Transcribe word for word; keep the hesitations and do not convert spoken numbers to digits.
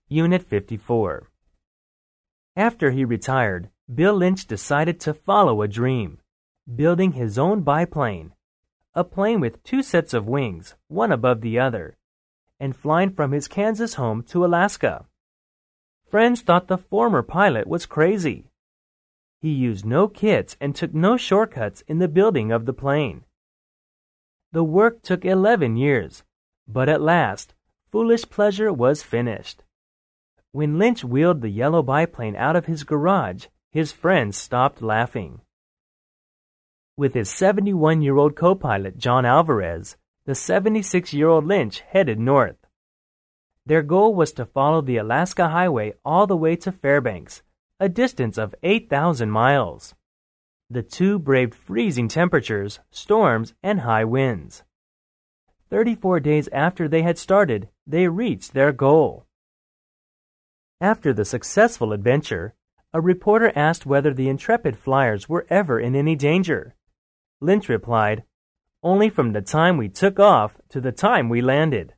Unit fifty-four. After he retired, Bill Lynch decided to follow a dream, building his own biplane, a plane with two sets of wings, one above the other, and flying from his Kansas home to Alaska. Friends thought the former pilot was crazy. He used no kits and took no shortcuts in the building of the plane. The work took eleven years, but at last, foolish pleasure was finished. When Lynch wheeled the yellow biplane out of his garage, his friends stopped laughing. With his seventy-one-year-old co-pilot John Alvarez, the seventy-six-year-old Lynch headed north. Their goal was to follow the Alaska Highway all the way to Fairbanks, a distance of eight thousand miles. The two braved freezing temperatures, storms, and high winds. Thirty-four days after they had started, they reached their goal. After the successful adventure, a reporter asked whether the intrepid flyers were ever in any danger. Lynch replied, "Only from the time we took off to the time we landed."